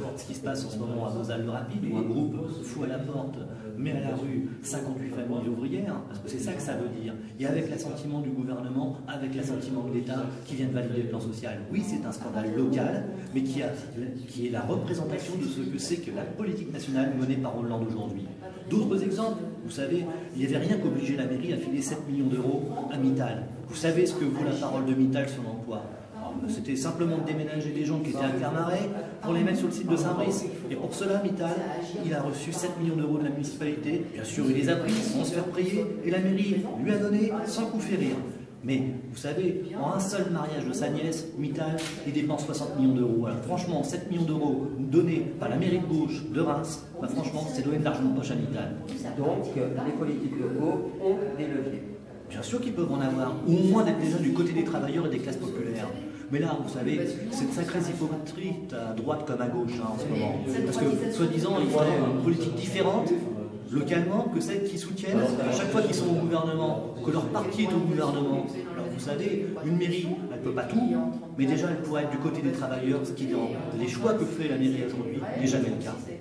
ce qui se passe en ce moment à Moselle-le-Rapide, où un groupe fout à la porte, met à la rue 58 familles ouvrières, parce que c'est ça que ça veut dire. Et avec l'assentiment du gouvernement, avec l'assentiment de l'État qui vient de valider le plan social. Oui, c'est un scandale local, mais qui est la représentation de ce que c'est que la politique nationale menée par Hollande aujourd'hui. D'autres exemples, vous savez, il n'y avait rien qu'obliger la mairie à filer 7 millions d'euros à Mittal. Vous savez ce que vaut la parole de Mittal sur l'emploi? C'était simplement de déménager des gens qui étaient à Clermarais pour les mettre sur le site de Saint-Brice. Et pour cela, Mittal, il a reçu 7 millions d'euros de la municipalité. Bien sûr, il les a pris sans se faire prier. Et la mairie lui a donné sans coup férir. Mais vous savez, en un seul mariage de sa nièce, Mittal, il dépense 60 millions d'euros. Alors franchement, 7 millions d'euros donnés par la mairie de gauche de Reims, bah, franchement, c'est donner de l'argent de poche à Mittal. Donc, les politiques locaux ont des leviers. Bien sûr qu'ils peuvent en avoir, ou au moins d'être déjà du côté des travailleurs et des classes populaires. Mais là, vous savez, c'est de sacrées hypocrisie à droite comme à gauche en ce moment. Parce que, soi-disant, ils feraient une politique différente, localement, que celles qui soutiennent, à chaque fois qu'ils sont au gouvernement, que leur parti est au gouvernement. Alors, vous savez, une mairie, elle ne peut pas tout, mais déjà, elle pourrait être du côté des travailleurs, ce qui, dans les choix que fait la mairie aujourd'hui, n'est jamais le cas.